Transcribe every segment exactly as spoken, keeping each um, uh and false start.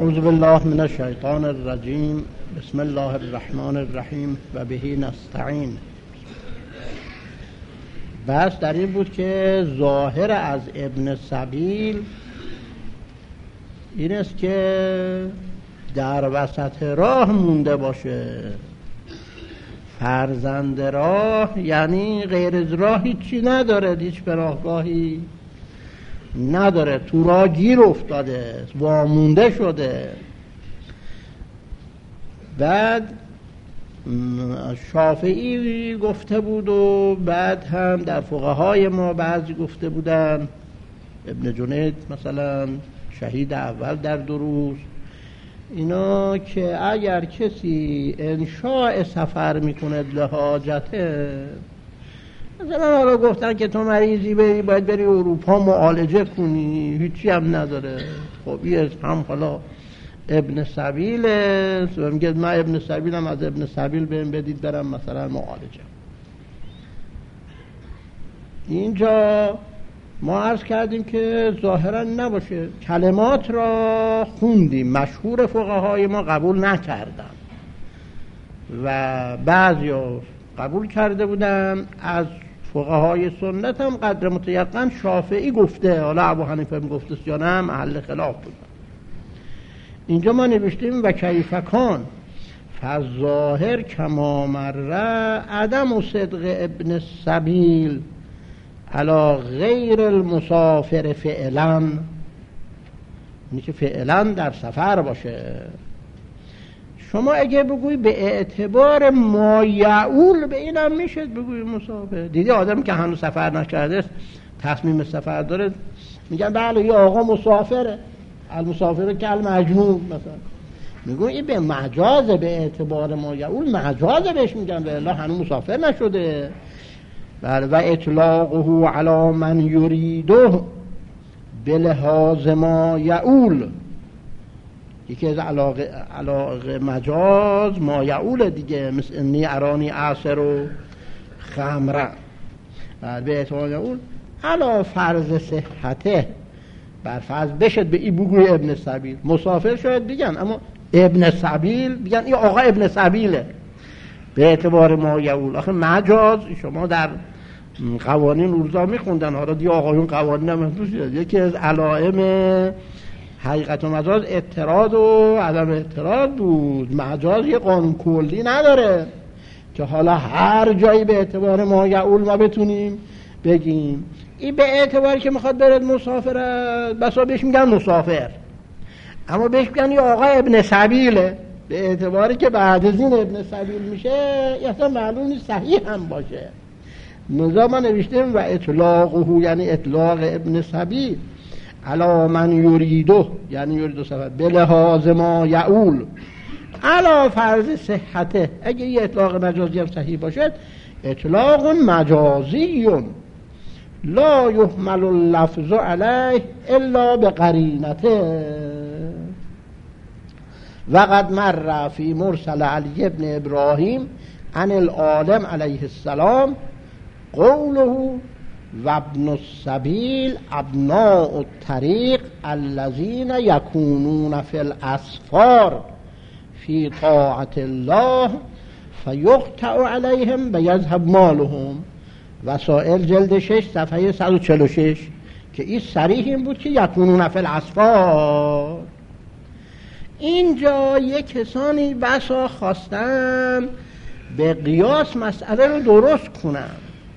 اعوذ بالله من الشیطان الرجیم. بسم الله الرحمن الرحیم و به نستعین. بس در این بود که ظاهر از ابن سبیل این است که در وسط راه مونده باشه. فرزند راه یعنی غیر از راه هیچی نداره، هیچ پناهگاهی نداره، تو راه گیر افتاده، وامونده شده. بعد شافعی گفته بود و بعد هم در فقهای ما بعضی گفته بودن، ابن جنید مثلا شهید اول در دروس اینا، که اگر کسی انشاء سفر میکنه لحاجته، مثلا حالا گفتن که تو مریضی بری باید بری اروپا معالجه کنی، هیچی هم نداره، خب این هم حالا ابن سبیل است و میگه من ابن سبیلم، از ابن سبیل بهم بدید برم مثلا معالجه. اینجا ما عرض کردیم که ظاهرا نباشه، کلمات را خوندیم، مشهور فقهای ما قبول نکردن و بعضی قبول کرده بودن. از فقهای سنت هم قدر متیقن شافعی گفته، حالا ابو حنیفه گفته یا نه محل خلاف بود. اینجا ما نوشتیم و کیف کان فظاهر کما مره عدم صدق ابن السبیل علی غیر المسافر فعلا، اینی که فعلا در سفر باشه. شما اگه بگوی به اعتبار ما یعول، به اینم میشه بگوی مسافر. دیدی آدم که هنوز سفر نکرده تصمیم سفر داره میگن بله یه آقا مسافره، المسافر که المجنون مثلا، میگن این به مجاز، به اعتبار ما یعول مجاز بهش میگن، به الله هنوز مسافر نشده. بله و اطلاقه علی من یریده بلحاظ ما یعول، یکی از علاقه, علاقه مجاز ما یعول دیگه، مثل انی ارانی عصر و خمره. به اعتبار یعول علا فرض صحته، بر فرض بشد به این بگوی ابن سبیل. مسافر شاید بگن، اما ابن سبیل بگن این آقا ابن سبیله به اعتبار ما یعول. آخه مجاز شما در قوانین روزا میخوندن، حالا دی آقایون قوانین هم توش یکی از علائم حقیقت و مجاز اعتراض و عدم اعتراض بود. مجاز یه قانون کلی نداره که حالا هر جایی به اعتبار ما یعول ما بتونیم بگیم. این به اعتباری که میخواد برد مسافر است، بسا بهش میگن مسافر، اما بهش میگن یه آقا ابن سبیله به اعتباری که بعد از این ابن سبیل میشه، اصلا معلوم نیست صحیح هم باشه. نظام ما نوشتیم و اطلاقه یعنی اطلاق ابن سبیل علا من یریده یعنی یریده سفر بلحاظ ما یعول علا فرض صحته. اگه یه اطلاق مجازی هم صحیح باشد، اطلاق مجازی لا یحمل اللفظ علیه الا بقرینته. وقد مر فی مرسل علی ابن ابراهیم عن العالم علیه السلام قوله و ابن السبیل ابناء الطریق الذین یکونون فی الاسفار فی طاعت الله فیقطع علیهم بیذهب مالهم. وسائل جلد شش صفحه صد و چهل و شش که این صریح این بود که یکونون فی الاسفار. اینجا یک کسانی بسا خواستن به قیاس مسئله رو درست کنن.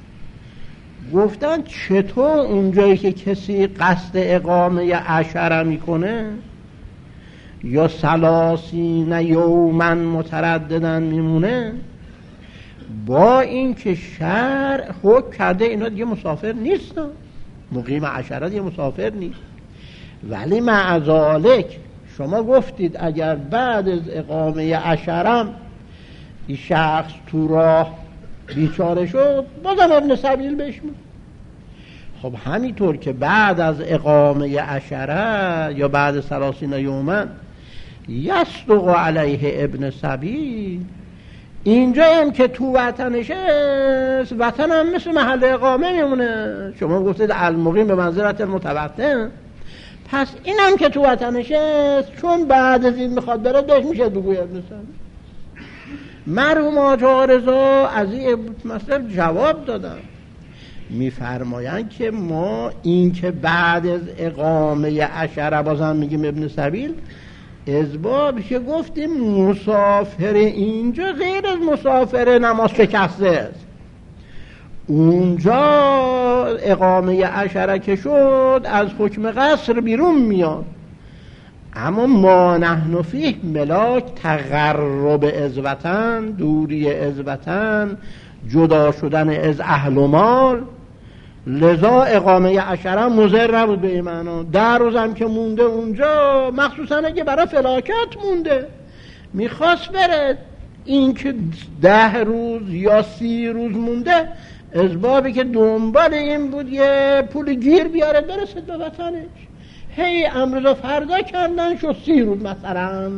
گفتن چطور اونجایی که کسی قصد اقامه عشره میکنه یا سلاسین یومن مترددن میمونه، با این که شرع حکم کرده اینا دیگه مسافر نیستن، مقیم عشره دیگه مسافر نیست، ولی مع ذالک شما گفتید اگر بعد از اقامه عشرم این شخص تو راه بیچاره شد بازم ابن سبیل بهش میگه. خب همینطور که بعد از اقامه عشره یا بعد سلاسین یومن یصدق علیه ابن سبیل، اینجا هم که تو وطنشه، وطن هم مثل محل اقامه میمونه. شما گفتید المقیم به منزلت المتوطن، پس اینم که تو وطنش است، چون بعد از این میخواد بره بهش میشه بگوی ابن سبیل. مرحوم آقا رضا از این مسئله جواب دادن، میفرمایند که ما این که بعد از اقامه عشره بازم میگیم ابن سبیل، ازباب که گفتیم مسافر اینجا غیر از مسافر نماز شکسته است. اونجا اقامه عشره که شد از حکم قصر بیرون میاد، اما ما نحن فیه ملاک تقرب از وطن، دوری از وطن، جدا شدن از اهل و مال، لذا اقامه عشره مضر نبود به این معنا. ده روزم که مونده اونجا، مخصوصا اگه برای فلاکت مونده، میخواست بره، این که ده روز یا سی روز مونده، ازبابی که دنبال این بود یه پول گیر بیاره برسد به وطنش، هی امروز و فردا کردن شد سی روز مثلا.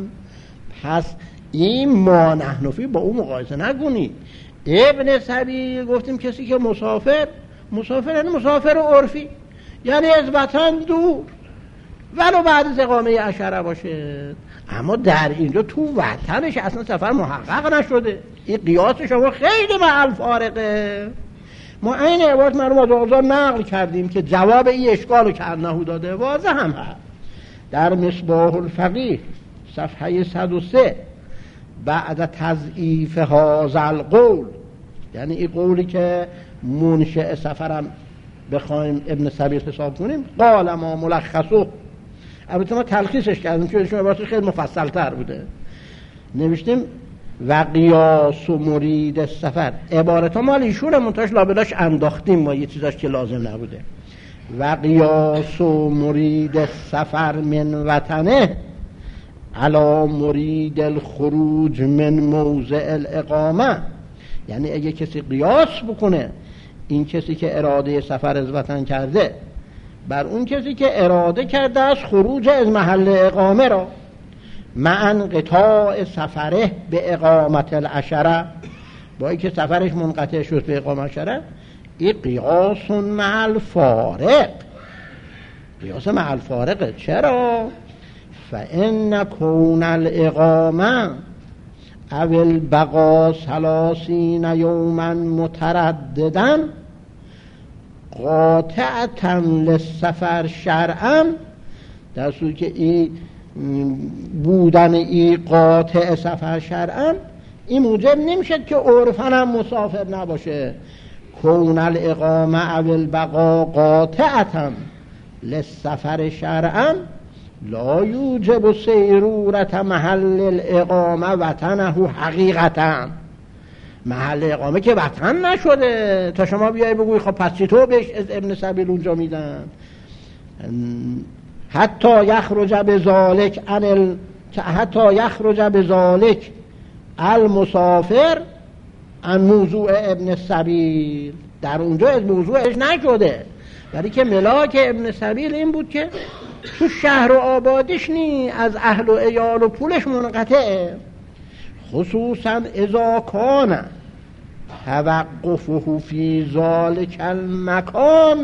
پس این ما نحنفی با اون مقایسه نگونید. ابن سبیل گفتیم کسی که مسافر، مسافر یعنی مسافر عرفی، یعنی از وطن دور ولو بعد از اقامه عشره باشه، اما در اینجا تو وطنش اصلا سفر محقق نشده. این قیاس شما خیلی محل فارقه. ما این عبارت مرحوم آقا نقل کردیم که جواب این اشکالو که انهو داده واضح هم هست در مصباح الفقیه صفحه صد و سه. بعد تضعیف هذا القول، یعنی این قولی که منشأ سفرم بخوایم ابن سبیل حساب کنیم، قال ما ملخصو، البته ما تلخیصش کردیم چون شما عبارتش خیلی مفصل تر بوده، نوشتیم و قیاس و مرید سفر. عبارت ها مال ایشون منتاش لابلاش انداختیم ما یه چیزاش که لازم نبوده. و قیاس و مرید سفر من وطنه علا مرید الخروج من موضع الاقامه، یعنی اگه کسی قیاس بکنه این کسی که اراده سفر از وطن کرده بر اون کسی که اراده کرده از خروج از محل اقامه را، مع انقطاع سفره به اقامت العشره، با اینکه سفرش منقطع شد به اقامت عشره، این قیاس مع الفارق، قیاس مع الفارقه. چرا؟ فإن کون الاقامه او البقا ثلاثین یوما مترددا قاطعتا للسفر شرعا، در صورتی که این بودن این قاطع سفر شرعا این موجب نمیشد که عرفاً هم مسافر نباشه. کون الاقامه او البقا قاطعتا للسفر شرعا لا یوجب سیرورت محل الاقامه وطنه حقیقتا. محل اقامه که وطن نشده تا شما بیایی بگوی خب پس چطور بهش از ابن سبیل اونجا میدن؟ حتی یخرج بذالک عن ال... حتی یخرج بذالک المسافر عن موضوع ابن سبیل، در اونجا از موضوعش نشده، ولی که ملاک ابن سبیل این بود که تو شهر و آبادش نی، از اهل و عیال و پولش منقطعه، خصوصا اذا کان توقفه فی ذلک المکان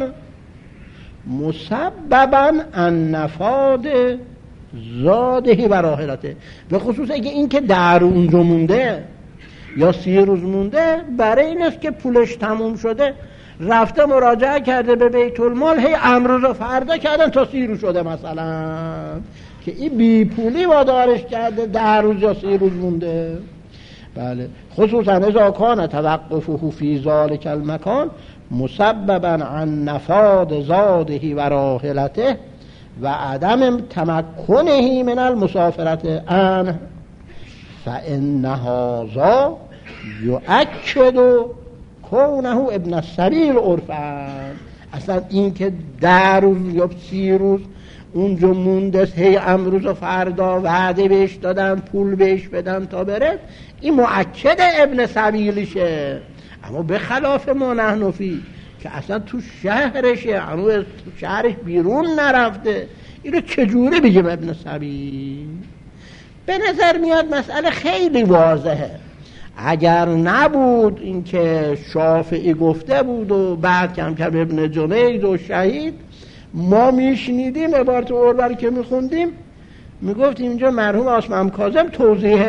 مسببا ان نفاد زاده و راحلته، به خصوص اگه این که در اونجا مونده یا سی روز مونده برای این است که پولش تموم شده رفته مراجعه کرده به بیت المال، هی امروز و فردا کردن تا سی روز شده مثلا، که این بی پولی وادارش کرده ده روز یا سی روز مونده. بله، خصوصا اذا کان توقفه فی ذلک المکان مسببا عن نفاد زاده و راحلته و عدم تمکنه من المسافرت عنه فإن هذا یؤکد کونه ابن السبیل عرفا. اصلا این که ده روز یا سی روز اونجا مونده، هی امروز و فردا وعده بهش دادن پول بهش بدن تا بره، این مؤکد ابن سبیلشه. اما به خلاف ما نحنفی که اصلا تو شهرشه، هنوز تو شهرش بیرون نرفته، اینو چجوره بگیم ابن سبیل؟ به نظر میاد مسئله خیلی واضحه. اگر نبود این که شافعی گفته بود و بعد کم کم ابن جنید و شهید، ما میشنیدیم عبارت عروه که میخوندیم، میگفتیم اینجا مرحوم عاصم کاظم توضیح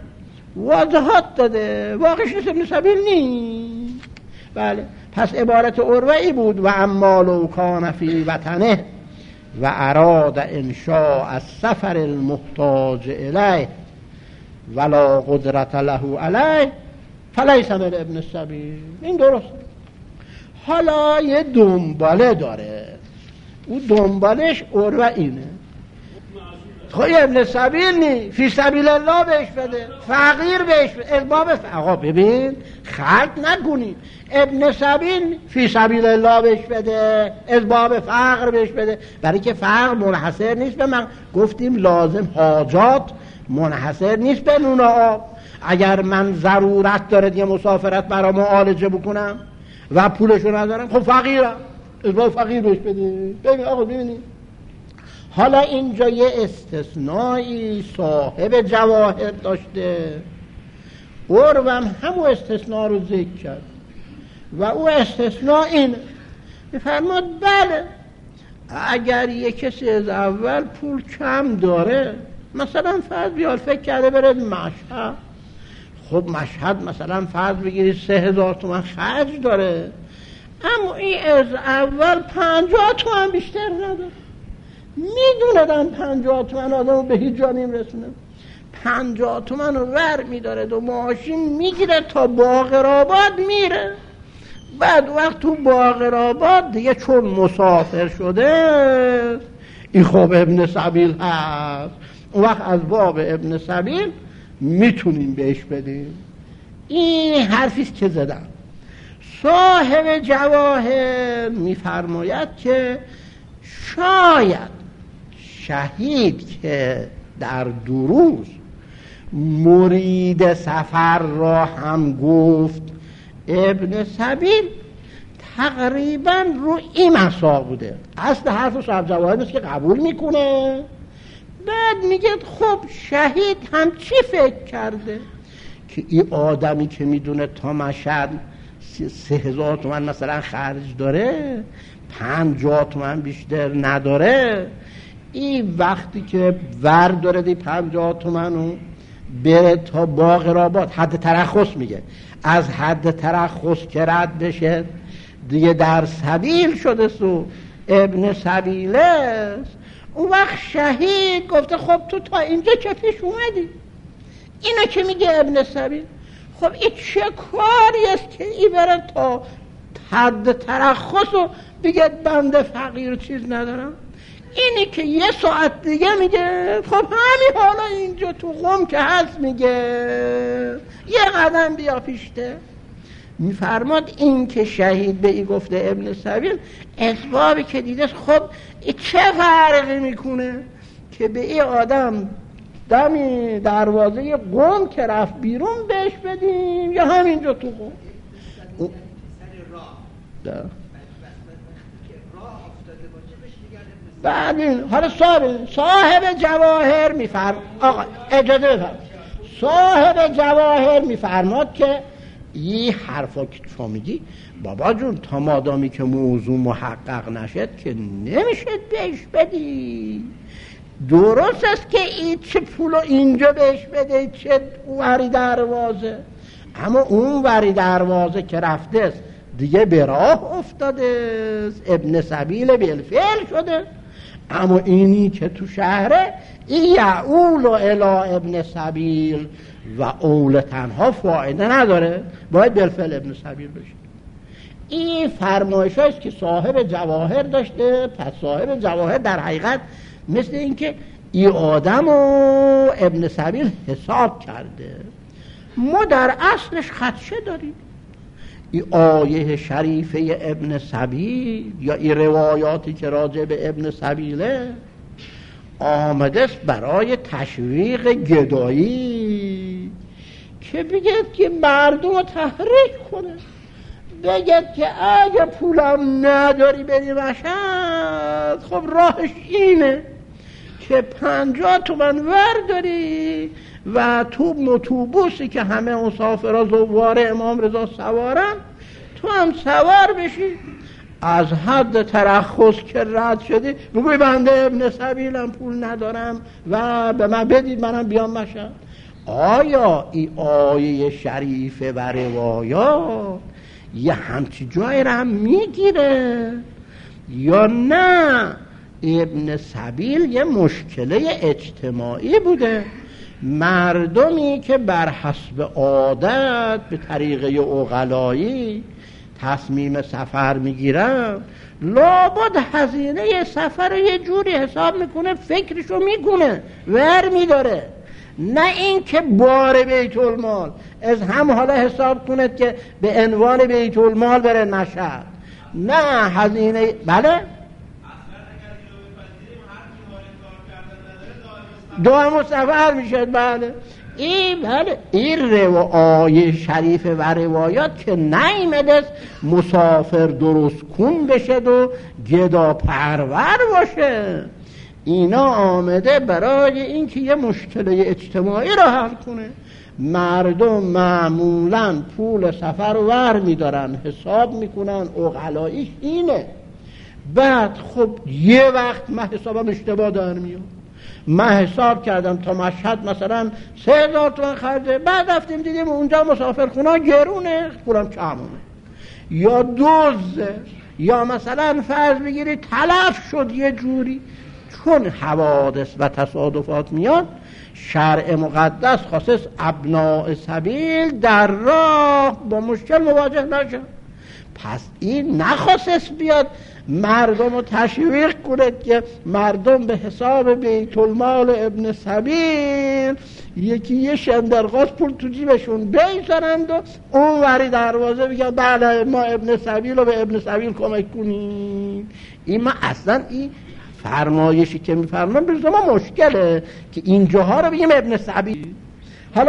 واضحات داده، واقعش نیست، ابن سبیل نیست. بله، پس عبارت عروه ای بود و اما لو کان فی وطنه و اراد انشاء السفر المحتاج الیه ولا قدرت له علیه فلیس من ابن السبیل. این درست. حالا یه دنباله داره، او دنبالش عروه اینه، خب ابن سبیل نی، فی سبیل الله بهش بده، فقیر بهش بده، اسباب. آقا ببین خلط نکنی، ابن سبیل فی سبیل الله بهش بده، اسباب فقر بهش بده، برای که فقر منحصر نیست به من، گفتیم لازم حاجات منحصر نیست به نون آب. اگر من ضرورت داره یه مسافرت برای معالجه بکنم و پولشو ندارم، خب فقیرم، اسباب فقیر بهش بده. ببین آقا ببینید، حالا اینجا یه استثنایی صاحب جواهر داشته، عروم همون استثناء رو ذکر کرد و او استثناء این میفرماد بله اگر یک کسی از اول پول کم داره، مثلا فرض بیار فکر کرده بره مشهد، خب مشهد مثلا فرض بگیرید سه هزار تومن خرج داره، اما این از اول پنجاه تومن بیشتر نداره، میدونه دن پنجاه تومن آدمو به هیچ جا نمیرسونه، پنجاه تومن رو ور میداره دو ماشین میگیره تا باقرآباد میره. بعد وقت تو باقرآباد دیگه چون مسافر شده، این خب ابن سبیل هست، اون وقت از باب ابن سبیل میتونیم بهش بدیم. این حرفیست که زدم. صاحب جواهر میفرماید که شاید شهید که در دروز مرید سفر را هم گفت ابن سبیل، تقریبا رو این مسا بوده. اصل حرف صاحب جواهر است که قبول میکنه، بعد میگه خب شهید هم چی فکر کرده که این آدمی که میدونه تا مشهد سه هزار تومن مثلا خرج داره، پنجاه تومن بیشتر نداره، این وقتی که ور داره دی پنجاه تومنو بره تا باقرآباد، حد ترخص میگه، از حد ترخص که رد بشه دیگه در سبیل شده سو ابن سبیل است. اون وقت شهید گفته خب تو تا اینجا چه پیش اومدی؟ اینا که میگه ابن سبیل، خب این چه کاری است که این بره تا حد ترخص و بگه بنده فقیر چیز ندارم؟ اینی که یه ساعت دیگه میگه خب همین حالا اینجا تو قم که هست میگه یه قدم بیا پیشته. میفرماد این که شهید به ای گفته ابن سبیل، اسبابی که دیده خب چه فرقی میکنه که به ای آدم دمی دروازه قم که رفت بیرون بهش بدیم یا همینجا تو قم؟ ده. بعد این حالا صاحب صاحب جواهر میفرم آقا اجازه بفرم صاحب جواهر میفرماد که این حرفا که تو میگی بابا جون تا مادامی که موضوع محقق نشد که نمیشه بهش بدی. درست است که این چه پولو اینجا بهش بده، چه وری دروازه، اما اون وری دروازه که رفته است دیگه به راه افتاده است، ابن سبیل بالفعل شده. اما اینی که تو شهره این یعول الی ابن سبیل و اول تنها فایده نداره، باید بالفعل ابن سبیل بشه. این فرمایش هست که صاحب جواهر داشته. پس صاحب جواهر در حقیقت مثل این که این آدم و ابن سبیل حساب کرده. ما در اصلش خدشه داریم. این آیه شریفه ابن سبیل یا این روایاتی که راجع به ابن سبیله آمده است برای تشویق گدایی، که بگید که مردم رو تحریک کنه، بگید که اگه پولم نداری بری مشهد، خب راهش اینه که پنجاه تومن ور داری و تو اتوبوسی که همه مسافرها زوار امام رضا سوارن تو هم سوار بشی. از حد ترخص که رد شدی بگوی بنده ابن سبیلم، پول ندارم و به من بدید منم بیام مشهد. آیا این آیه شریفه و روایات یه همچی جایی رو هم میگیره یا نه؟ ابن سبیل یه مشکله اجتماعی بوده، مردمی که بر حسب عادت به طریقه عقلایی تصمیم سفر میگیرن، لابد هزینه سفر یه جوری حساب میکنه، فکرشو میکنه، ور میداره، نه این که بار بیت المال از هم حالا حساب کنه که به عنوان بیت المال بره مشهد، نه هزینه. بله دائم سفر میشه. بله این بله این روایه شریف و روایات که نیمدست مسافر درست کن بشه و گدا پرور باشه، اینا آمده برای این که یه مشکل اجتماعی رو حل کنه. مردم معمولا پول سفر ور میدارن، حساب میکنن، عقلاییش اینه. بعد خب یه وقت من حسابم اشتباه در میاد، من حساب کردم تا مشهد مثلا سه هزار تومن خرجه، بعد رفتیم دیدیم اونجا مسافرخونه گرونه، پولم کمونه، یا دوزه، یا مثلا فرض بگیری تلف شد یه جوری. چون حوادث و تصادفات میاد، شرع مقدس خاصه ابناء سبیل در راه با مشکل مواجه نشن. پس این نخواست بیاد مردم رو تشویق کنه که مردم به حساب بیت المال ابن سبیل یکی یه شندرغاز پول تو جیبشون بیزارند و اون وری دروازه بگن بله ما ابن سبیل رو به ابن سبیل کمک کنیم. این ما اصلا این فرمایشی که میفرمان برزا ما مشکله که اینجاها رو بگیم ابن سبیل. حالا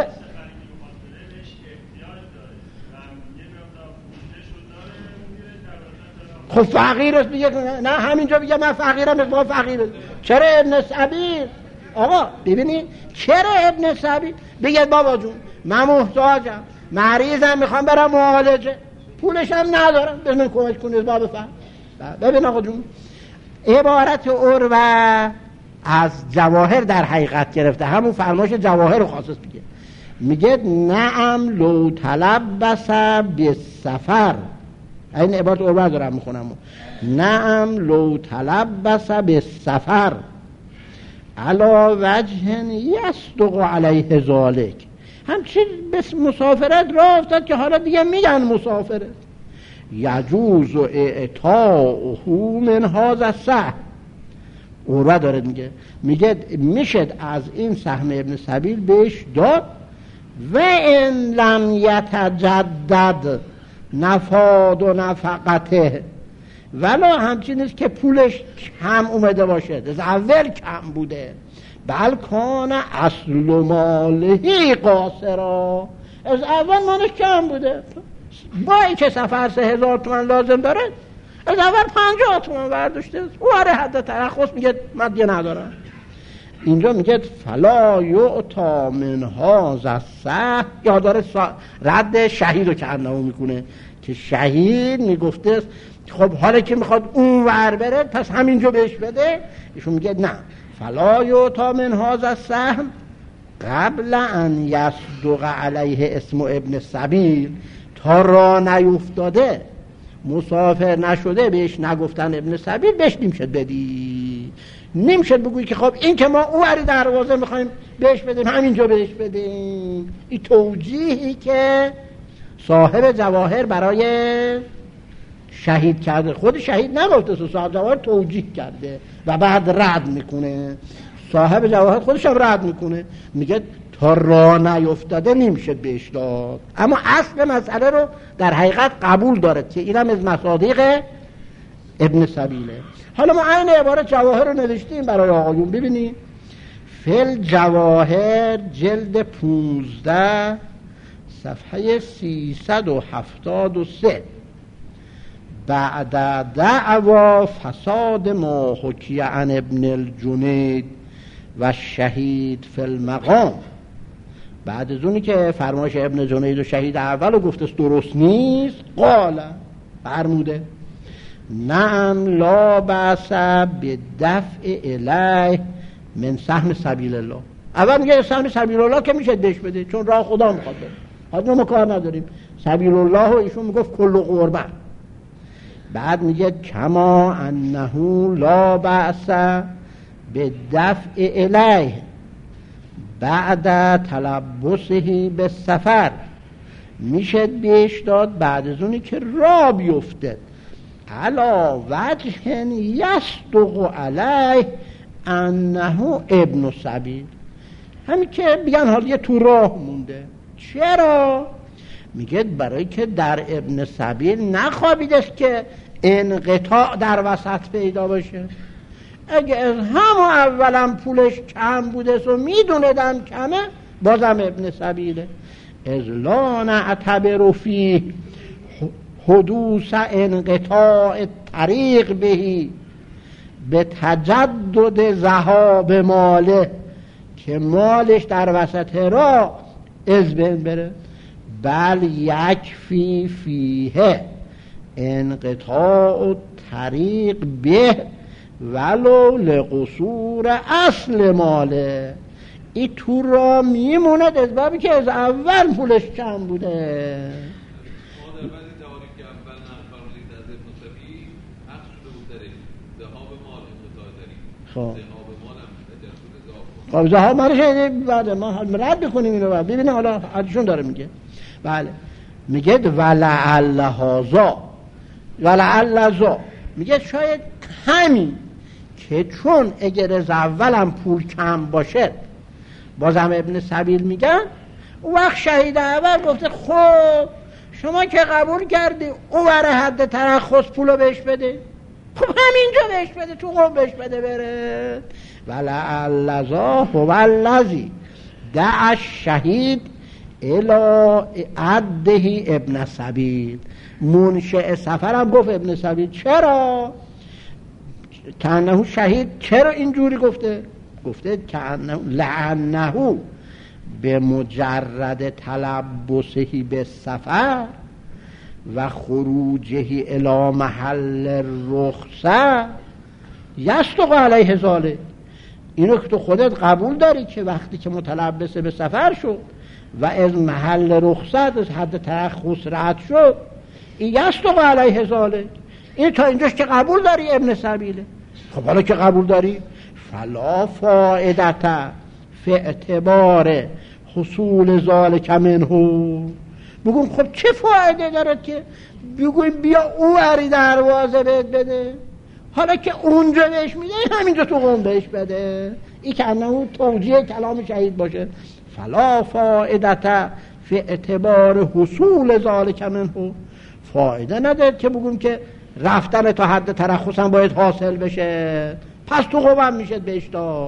خب فقیر است بگه نه همینجا بگه من فقیرم از ما فقیر است. چرا ابن سبیل؟ آقا ببینید چرا ابن سبیل؟ بگه بابا جون من محتاجم، مریضم، میخوام برم معالجه، پولش هم ندارم، بزن کمک کنید بابا فقر. ببین آقا جون عبارت عروه از جواهر در حقیقت گرفته، همون فرمایش جواهر رو خاصش بگه، میگه نعم لو تلبس بالسفر، این عبارت عروه دارم میخونم، نعم لو تلبس بالسفر علا وجه یصدق علیه ذالک، همچین بس مسافرت راه افتاد که حالا دیگه میگن مسافرت، یجوز اعطاؤه من هذا السهم. عروه داره میگه میگه میشد از این سهم ابن سبیل بهش داد، و ان لم یتجدد نفاد و نفقته، ولا همچین نیست که پولش کم اومده باشه، از اول کم بوده، بل کان اصل مالهی قاصرا، از اول مالش کم بوده، با این که سفر سه هزار تومن لازم داره از اول پنجاه تومن برداشته، او آره حد ترخص میگه من دیگه ندارم. اینجا میگه فلا یعطا من هذا السهم، یا داره رد شهید رو که انمو میکنه که شهید میگفته خب حالا که میخواد اون ور بره پس همینجا بهش بده، ایشون میگه نه فلا یعطا من هذا السهم قبل ان یصدق علیه اسم ابن سبیل، تا را نیفتاده مسافر نشده بهش نگفتن ابن سبیل بهش نمیشد بدی، نمیشد بگویی که خب این که ما اوری دروازه میخوایم بهش بدیم همینجا بهش بدیم. این توجیهی که صاحب جواهر برای شهید کرده، خود شهید نگفته، صاحب جواهر توجیه کرده و بعد رد میکنه، صاحب جواهر خودش هم رد میکنه، میگه تا راه نیفتاده نمیشه بهش داد، اما اصل مسئله رو در حقیقت قبول داره که اینم از مصادیق ابن سبیله. حالا ما این عبارت جواهر رو نوشتیم برای آقایون، ببینید فل جواهر جلد پونزده صفحه سیصد و هفتاد و سه، بعد دعوا فساد ما حکی عن ابن الجنید و شهید فی المقام، بعد از اونی که فرمایش ابن جنید و شهید اول رو گفته درست نیست، قال فرموده نعم لا بأس به دفع الیه من سهم سبیل الله. اول میگه سهم سبیل الله که میشه دش بده چون راه خدا میخواد بره، حالا ما کار نداریم. سبیل الله و ایشون میگفت کل قربان. بعد میگه کما انه لا بأس به دفع الیه بعد تلبسه به سفر، میشه بهش داد بعد از اونی که راه بیفته. علا وجه یصدق علیه انه ابن سبیل، همین که بیان حالا یه تو راه مونده. چرا؟ میگه برای که در ابن سبیل نخوابیدست که انقطاع در وسط پیدا باشه. اگه از همون اولم پولش کم بوده و میدوندم کمه بازم ابن سبیله. از لا نعتبر فیه حدوث انقطاع طریق بهی به تجدد ذهاب ماله، که مالش در وسط راه از بین بره. بل یکفی فیه انقطاع طریق به ولو لقصور اصل ماله. این تو را میموند از بابی که از اول پولش کم بوده. خب ذهاب مالش بعد ما رد بکنیم اینو بعد ببینیم حالا حدشون داره میگه. بله میگه ولعل هذا ولعل ذا، میگه شاید همین که چون اگر از اولم پول کم باشه بازم ابن سبیل میگن. اون وقت شهید اول گفته خب شما که قبول کردی اون ور حد ترخص پولو بهش بده، خب همینجا بهش بده، تو قوم بهش بده بره. ولعل ذا هو الذی دعا الشهید الی عده ابن سبیل. منشأ سفرم گفت ابن سبیل. چرا؟ کانه شهید چرا اینجوری گفته؟ گفته کانه لعنه به مجرد تلبسه به سفر و خروجه الی محل رخصه یصدق علیه ذلک. اینو که تو خودت قبول داری که وقتی که متلبسه به سفر شد و از محل رخصت از حد ترخص رد شد این یصدق علیه ذلک. این تا اینجاش که قبول داری ابن سبیله. خب حالا که قبول داری فلا فائدت فی اعتبار حصول ذالک منه. بگم خب چه فایده داره که بگویم بیا اونوری دروازه بهت بده، حالا که اونجا بهش میده همینجا تو قوم بهش بده. این که انه توجیه کلام شهید باشه. فلا فائدت فی اعتبار حصول ذالک منه، فایده نداره که بگم که رفتن تا حد ترخص هم باید حاصل بشه پس تو قوم میشه بهش داد.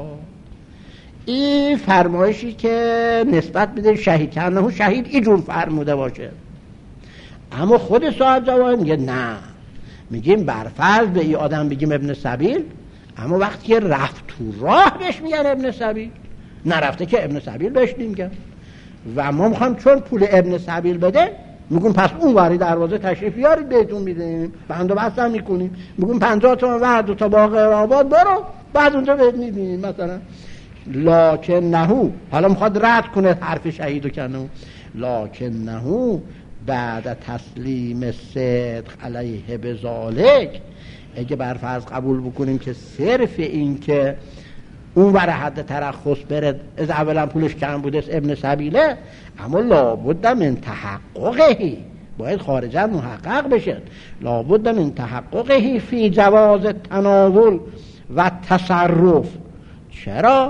این فرمایشی که نسبت بده شهید کنه شهید اینجور فرموده باشه. اما خود صاحب جواهر میگه نه، میگیم برفرض به این آدم بگیم ابن سبیل، اما وقتی که رفت تو راه بهش میگن ابن سبیل، نرفته که ابن سبیل بهش نمیگن. و ما میخوایم چون پول ابن سبیل بده میگون پس اون وری دروازه تشریف بیارید بهتون میدیم، بند و بست هم میکنیم، میگون پنجاه تومن ورد و تا باغ آباد برو بعد اونجا بهت میدیم مثلا. لکن نهو، حالا میخواد رد کنه حرف شهیدو کنه، لکن نهو بعد تسلیم صدق علیه بذالک، اگه برفرض قبول بکنیم که صرف این که اون ور حد ترخص بره از اولا پولش کم بوده ابن سبیله، اما لابد من تحققهی، باید خارجا محقق بشه، لابد من تحققهی فی جواز تناول و تصرف. چرا؟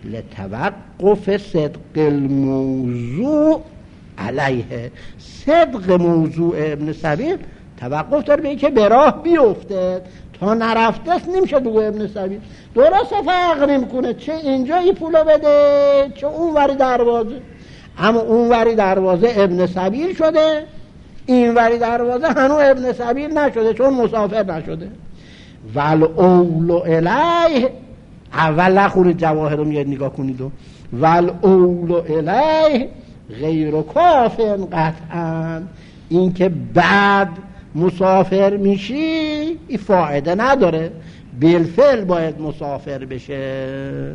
لتوقف صدق الموضوع علیه، صدق موضوع ابن سبیل توقف داره به این که به راه بیفته، تا نرفته است نمیشه بگو ابن سبیل. درست فرق نمیکنه چه اینجا ای پولو بده چه اون وری دروازه، اما اون وری دروازه ابن سبیل شده، این وری دروازه هنو ابن سبیل نشده چون مسافر نشده. ول اولو الیه، اول نخورید جواهر رو میاد نگاه کنید و ول اولو الیه غیر کافن قطعا، این که بعد مسافر میشی این فایده نداره، بالفعل باید مسافر بشه.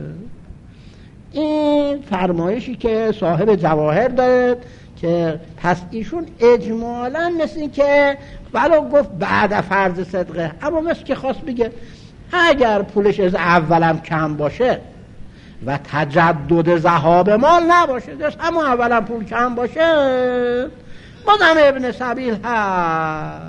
این فرمایشی که صاحب جواهر داره که پس ایشون اجمالاً مثل این که ولو گفت بعد فرض صدقه، اما مثل که خواست بگه اگر پولش از اولم کم باشه و تجدد ذهاب مال نباشه، دست همون اولم پول کم باشه، بازم ابن سبیل هست.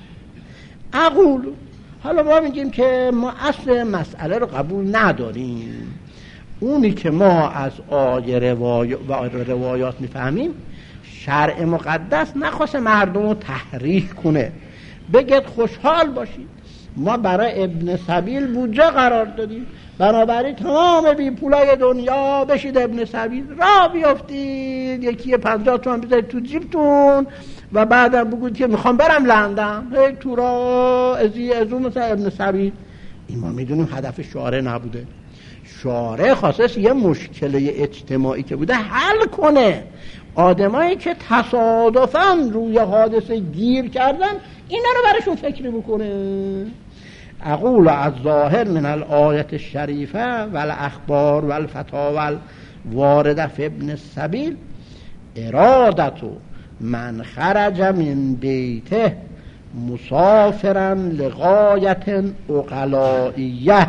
اقول، حالا ما میگیم که ما اصل مسئله رو قبول نداریم. اونی که ما از آیه روای... روایات میفهمیم، شرع مقدس نخواست مردم رو تحریک کنه بگید خوشحال باشید، ما برای ابن سبیل بودجه قرار دادیم، بنابراین تمام بی پولای دنیا بشید ابن سبیل، را بیافتید یکی پنجاه تومن بذارید تو جیبتون و بعدم بگوید که میخوام برم لندن، هی تو را ازی ازو مثلا ابن سبیل. این ما میدونیم هدف شارع نبوده. شارع خواستش یه مشکل اجتماعی که بوده حل کنه. آدمایی که تصادفاً روی حادثه گیر کردن اینا رو براشون فکر بکنه. اقول از ظاهر من الآیت الشریفه و الاخبار و الفتاوی وارده فی ابن السبیل ارادتو من خرج من بیته مسافرا لغایت عقلائیه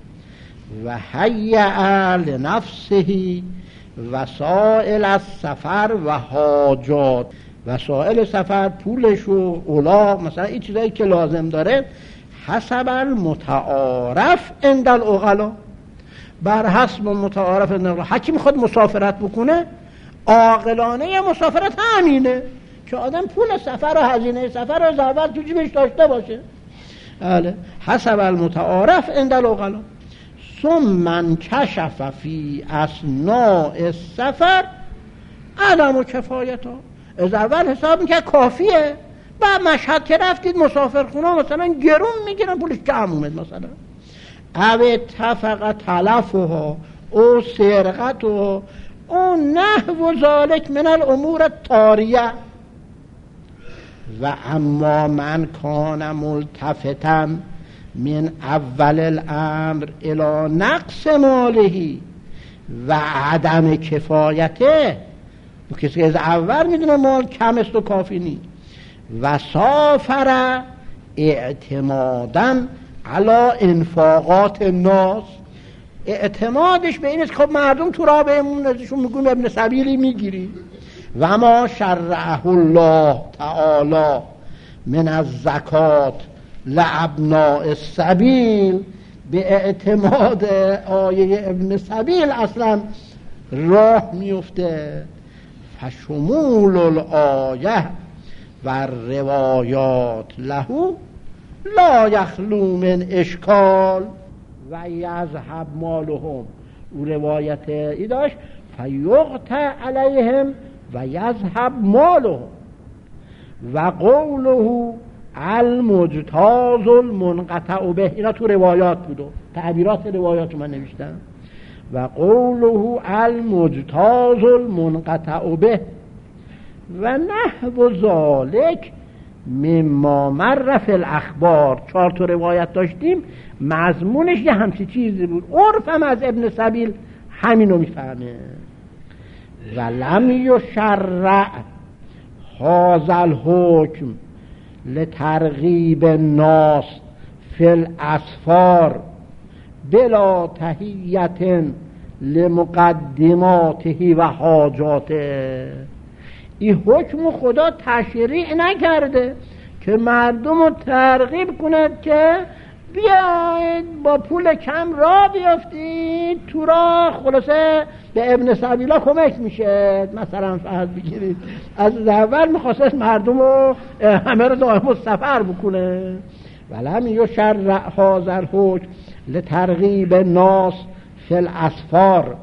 و هیأ لنفسه وسائل السفر و حاجات. وسائل سفر، پولش و اولاغ، مثلا این چیزایی که لازم داره، حسب المتعارف عند العقلا، بر حسب متعارف عند العقلا. هر کی میخواد مسافرت بکنه عاقلانه مسافرت همینه که آدم پول سفر و هزینه سفر و زحمت تو جیبش داشته باشه. بله، حسب المتعارف عند العقلا. ثم من کشف فی اثناء السفر عدم کفایتا، از اول حساب میکرد کافیه، بعد مشهد که رفتید مسافرخونه مثلا گرون میگیرن پولش کم اومد، مثلا او اتفق تلفها او سرقتها او نحو ذالک من الامور الطاریه. و اما من کان ملتفتا من اول الامر الى نقص ماله و عدم کفایته، کسی از اول میدونه مال کم است و کافی نیست، و سافر اعتمادا علی انفاقات الناس، اعتمادش به این است خب مردم تو راه بهمون ازشون میگون ابن سبیلی میگیری. و ما شرعه الله تعالی من الزکات لابناء السبیل، به اعتماد آیه ابن سبیل اصلا راه میفته. فشمول الآیه و روایات له لا یخلو من اشکال و یذهب مالهم. او روایت ای داشت فیقطع علیهم و یذهب مالهم. و قوله المجتاز المنقطع به، اینا تو روایات بود، تعبیرات روایات من نوشتم. و قوله المجتاز المنقطع به و نحو ذالک مما مر فی الاخبار. چهار تا روایت داشتیم، مضمونش یه همچی چیزی بود. عرفم از ابن سبیل همینو میفهمه. و لم یشرع هذا الحکم لترغیب الناس فی الاسفار بلا تحییت لمقدماته و حاجاته. این حکم خدا تشریع نکرده که مردم رو ترغیب کند که بیاید با پول کم را بیافتید تو را، خلاصه به ابن سبیلا کمک میشه. مثلا فقط بگیرید از اول میخواست مردم رو همه رو دائم سفر بکنه. ولم یشرع هذا الحکم لترغیب الناس فی الاسفار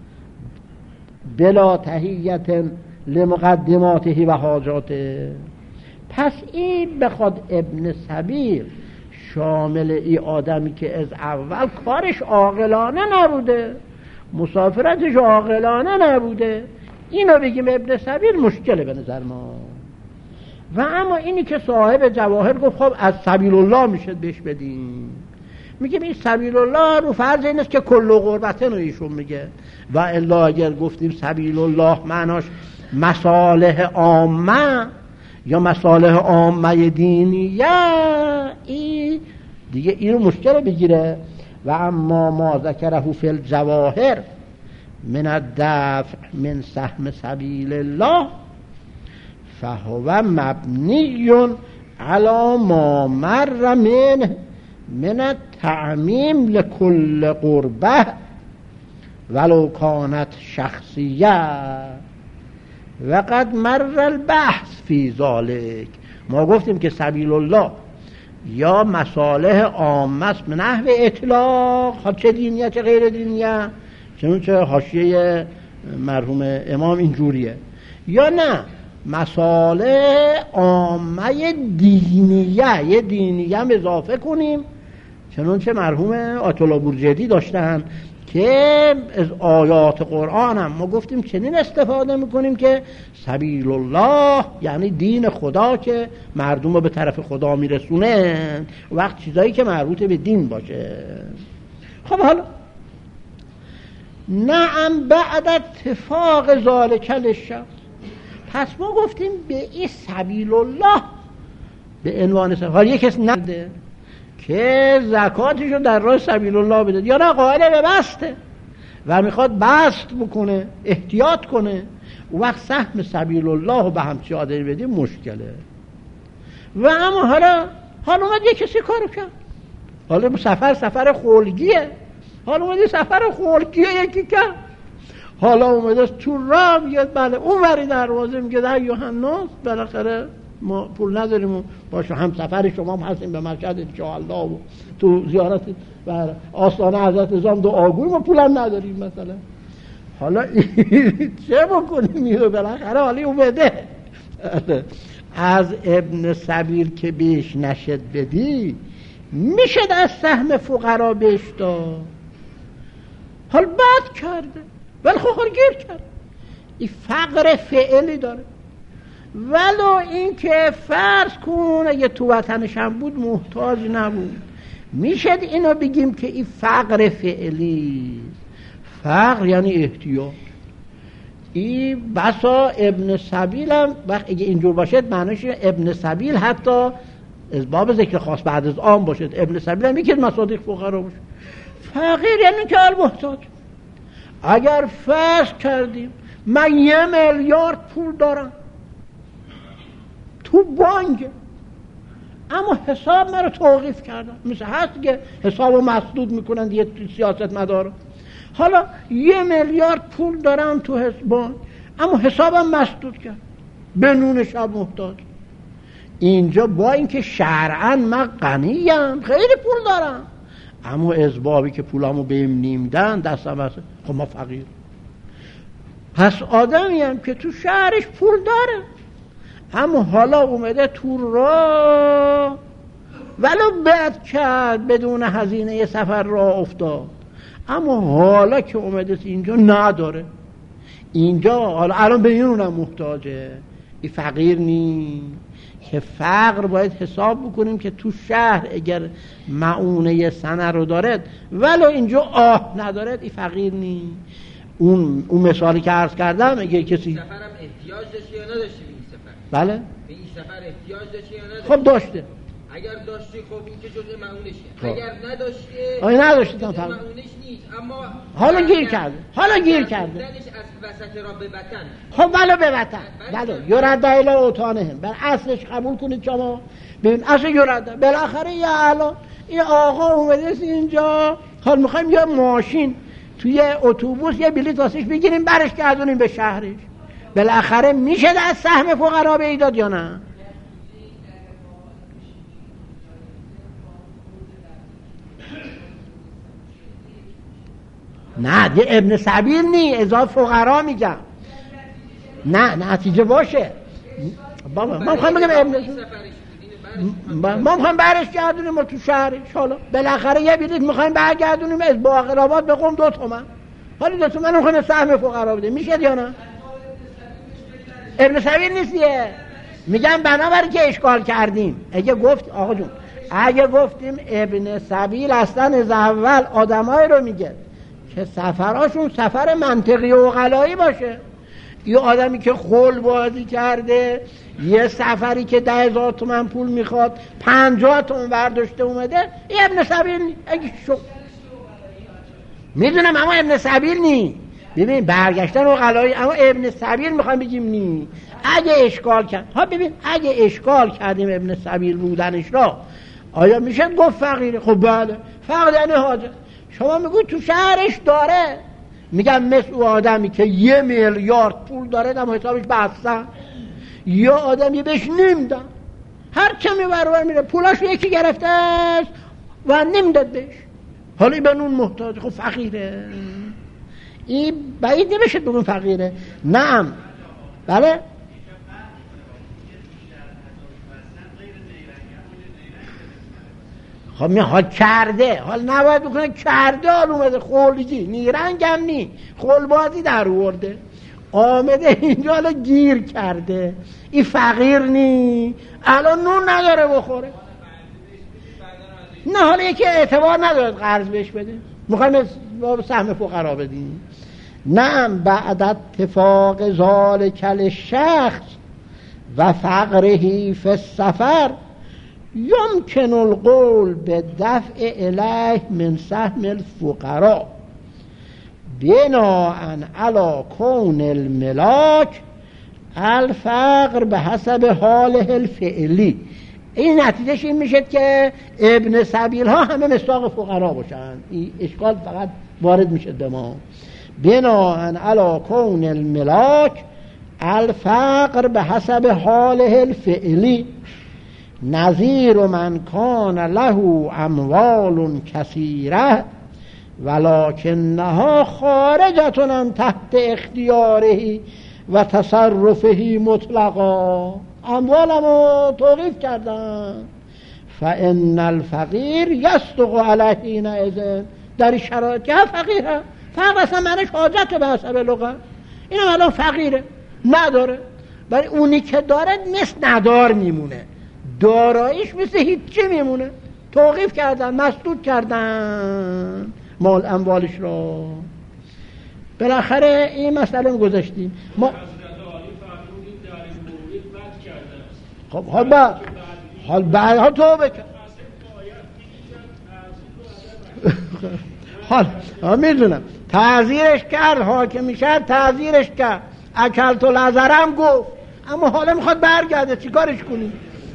بلا تحییت لمقدماته و حاجاته. پس این بخواد ابن سبیل شامل ای آدمی که از اول کارش عاقلانه نبوده، مسافرتش عاقلانه نبوده، اینو بگیم ابن سبیل مشکله به نظر ما. و اما اینی که صاحب جواهر گفت خب از سبیل الله میشه بهش بدیم، میگه این سبیل الله رو فرض این است که کل قربتن رو ایشون میگه، و الا اگر گفتیم سبیل الله معناش مصالح عامه یا مصالح عامه دینیه، این دیگه این رو مشکل بگیره. و اما ما ذکره فی الجواهر من الدفع من سهم سبیل الله فهو مبنی علی ما مر منه من التعمیم لکل قربه ولو کانت شخصیه و قد مر البحث فی ذالک. ما گفتیم که سبیل الله یا مصالح عامه است به نحو اطلاق، چه دینیه چه غیر دینیه، چنانچه حاشیه مرحوم امام اینجوریه، یا نه مصالح عامه دینیه، یه دینیه هم اضافه کنیم چنانچه مرحوم آیت الله بورجردی داشتن که از آیات قرآن هم ما گفتیم چنین استفاده میکنیم که سبیل الله یعنی دین خدا که مردم رو به طرف خدا میرسونه، وقت چیزایی که مربوط به دین باشه. خب حالا نعم بعد اتفاق ذالک للشخص، پس ما گفتیم به این سبیل الله به عنوان سبیل، حالا یک کس نده که زکاتشو در راه سبیل الله بده یا نه قائل به بسته و میخواد بست بکنه احتیاط کنه، و وقت سهم سبیل الله به همچی آدمی بدیم مشکله. و اما حالا حالا اومد یک کسی کارو کرد، حالا سفر سفر خلگیه، حالا اومد سفر خلگیه یکی کرد، حالا اومده تو راه میگه بله اون وری دروازه میگه در یوحناس بالاخره ما پول نداریم باشه هم سفر شما هم هستیم به مشهد انشاءالله و تو زیارت و آستانه حضرت نظام دعاگوی ما پول هم نداریم مثلا. حالا چه بکنیم اینو بالاخره حالی اومده از ابن سبیل که بیش نشد بدی میشه از سهم فقرا بیش داد. حال بد کرده ولی خوخور گیر کرد، این فقر فعلی داره، ولو این که فرض کن اگه تو وطنش هم بود محتاج نبود، میشد اینو بگیم که این فقر فعلی، فقر یعنی احتیاج. این بسا ابن سبیل هم وقت اگه اینجور باشد معنیش ابن سبیل حتی از باب ذکر خاص بعد از عام باشد، ابن سبیل هم یکی از مصادیق فقرا باشه. فقیر یعنی که المحتاج. اگر فرض کردیم من یه میلیارد پول دارم تو بانک اما حساب من رو توقیف کردم، مثل هست که حساب رو مسدود میکنن یه سیاست مدار، حالا یه میلیارد پول دارم تو بانک اما حسابم مسدود کرد، به نون شب محتاج. اینجا با اینکه شرعاً من غنیم خیلی پول دارم اما اسبابی که پولامو بهم نیمدن دستم هست، خب ما فقیر. پس آدمی هم که تو شهرش پول داره اما حالا اومده تو راه ولو بد کرد بدون هزینه سفر راه افتاد، اما حالا که اومده اینجا نداره، اینجا حالا الان به اینونم محتاجه، این فقیر نی. که فقر باید حساب بکنیم که تو شهر اگر معونه سنه رو دارد ولو اینجا آه ندارد این فقیر نی. اون اون مثالی که عرض کردم اگه کسی سفرم احتیاج داشتی یا نداشتی به این سفر؟ بله به این سفر احتیاج داشتی یا نداشتی؟ خب داشته. اگر داشتی خب این که جزء معونشه. خب. اگر نداشتی آیا نداشتی جزء تا معونش نیست، اما حالا گیر کرده، حالا گیر کرده. از وسط را به وطن. خب ولو به وطن، بله یرد الی اوطانهم، بر اصلش قبول کنید شما. ببین اصل یرد بالاخره یا الان این آقا اومده اینجا، حال میخوایم یه ماشین توی اتوبوس یه بلیط واسش بگیریم برش گردونیم به شهرش، بالاخره میشه از سهم فقرا به ایداد یا نه؟ نه دیگه ابن سبیل نی، اضافه فقرا میگم. نه نتیجه باشه بابا ما میخوایم بگم ابن ما میخوایم برش گردونیم ما تو شهرش، حالا بالاخره یه بلیط میخوایم برگردونیم از باقرآباد به قم دو تومن، حالا دو تومن میخوایم سهم فقرا بده، میشه یا نه؟ ابن سبیل نیست دیگه، میگم بنابراین که اشکال کردیم. اگه گفت آقا جون اگه گفتیم ابن سبیل اصلا از اول آدمایی رو میگه که سفراشون سفر منطقی و عقلایی باشه، یه آدمی که خول بازی کرده یه سفری که ده هزار تومن پول میخواد پنجاه تومن برداشته اومده، این ابن سبیل نی. اگه شو میدونم اما ابن سبیل نی. ببین برگشتن عقلایی، اما ابن سبیل میخوایم بگیم نی. اگه اشکال کرد ها ببین اگه اشکال کردیم ابن سبیل بودنش را، آیا میشه گفت فقیره؟ خب بله فقر یعنی حاجت. شما میگو تو شهرش داره، میگم مثل او آدمی که یه میلیارد پول داره دم حسابش بستن، یا آدمی بهش نیم داد، هر کمی برابر میره پولاش یکی گرفته و نیم داد بهش، حالا به نون محتاج، خب فقیره. این بعید نمیشه بگون فقیره. نعم بله خب می حال کرده، حال نباید بکنه کرده، حال اومده خولگی نیرنگ هم نی خولبازی در ورده آمده اینجا حالا گیر کرده، این فقیر نی الان نون نداره بخوره. نه حالا یکی اعتبار نداره قرض بهش بده، میخوایم سهم فقرا بدیم. نعم بعد اتفاق ذالک الشخص و فقره فی السفر یمکن القول به دفع الیه من سهم الفقراء بناء علی کون الملاک الفقر به حسب حاله الفعلی. این نتیجهش این میشه که ابن سبیل ها همه مصداق فقرا باشن. این اشکال فقط وارد میشه به ما. بناء علی کون الملاک الفقر به حسب حاله الفعلی نظیر من کان له اموال کثیره ولکنها خارجة عن تحت اختیاره و تصرفه مطلقا. اموالمو توقیف کردن. فان الفقیر یصدق علیه حینئذ، در شرایط که فقیره، فقر اصلا معنیش حاجت به حسب لغت، اینم الان فقیره نداره، برای اونی که داره مثل ندار میمونه، داراییش مثل هیچی میمونه. توقیف کردن، مسدود کردن مال اموالش رو. بالاخره این مسئله رو گذاشتیم ما. خب حال بعد حال بعد ها توبه کرد. حال میدونم تعذیرش کرد، حاکم میشه تعذیرش کرد، اکلت العذرم گفت، اما حالا میخواد برگرده، چی کارش کنیم؟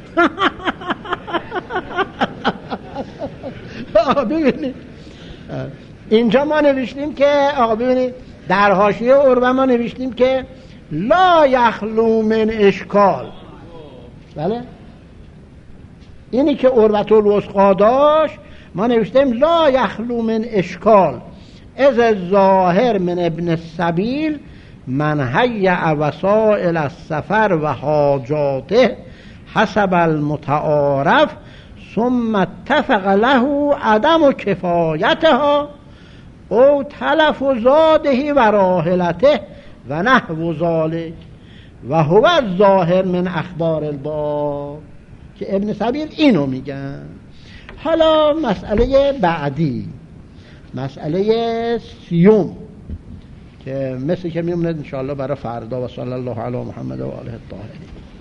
آقا ببینید اینجا ما نوشتیم که آقا ببینید در حاشیه عربه ما نوشتیم که لا یخلو من اشکال. بله اینی که عربت الوثقی داشت ما نوشتیم لا یخلو من اشکال از الظاهر من ابن السبیل من هیع وسائل السفر و حاجاته حسب المتعارف ثم اتفق له عدم کفایتها او تلف زاده و راحلته و نحو ذلک و هو الظاهر من اخبار الباب، که ابن سبیل اینو میگن. حالا مسئله بعدی، مسئله سیوم که مثل که میمونه انشاءالله برای فردا. و صلی الله علی محمد و آله الطاهرین.